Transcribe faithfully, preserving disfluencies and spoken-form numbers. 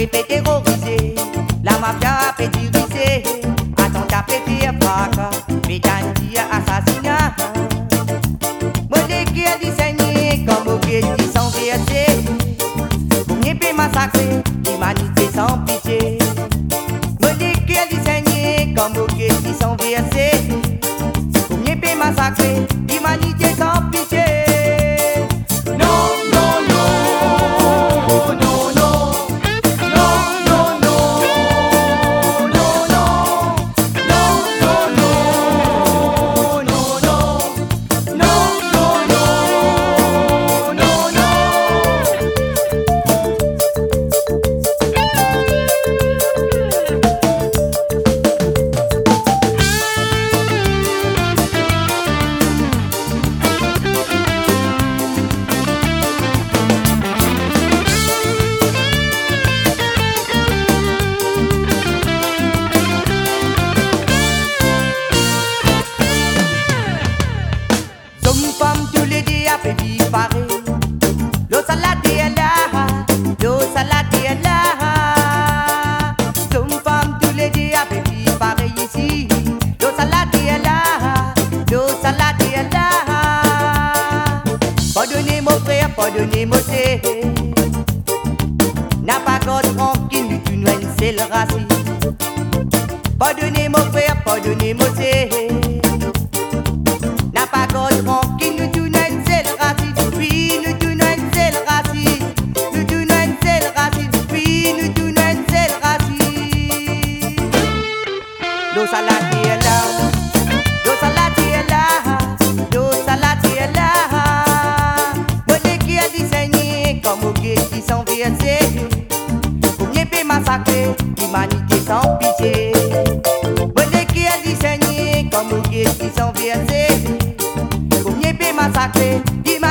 fait terroriser, la mafia a fait diriger, attentat pété fracas, pétanti assassinat. Modèle qui a discerné comme au pied qui sont versés, pour n'y pas massacrer, l'humanité sans pitié. Modèle qui a discerné comme au pied qui sont versés, pour n'y pas massacrer, l'humanité sans pitié. L'eau salade est là, l'eau salade est là. Some femmes tous les deux à baby pareil ici. L'eau salade est là, l'eau salade est là. Pardonnez mon frère, pardonnez mon sœur. N'a pas God tranquille, nous tu nous c'est le racisme. Pardonnez mon frère, pardonnez mon sœur. N'a pas God tranquille, nous tu nous c'est le racisme. Oui, nous tu nous c'est le racisme. Nous tu nous c'est le racisme. Oui, nous tu nous c'est le racisme. L'eau salade est là, l'eau salade est là, l'eau salade est là. Bonne qui a discerné comme au guet qui sont versés, pour n'y pas massacrer, l'humanité sans pitié. Bonne qui a discerné comme au guet qui sont versés, pour n'y pas massacrer.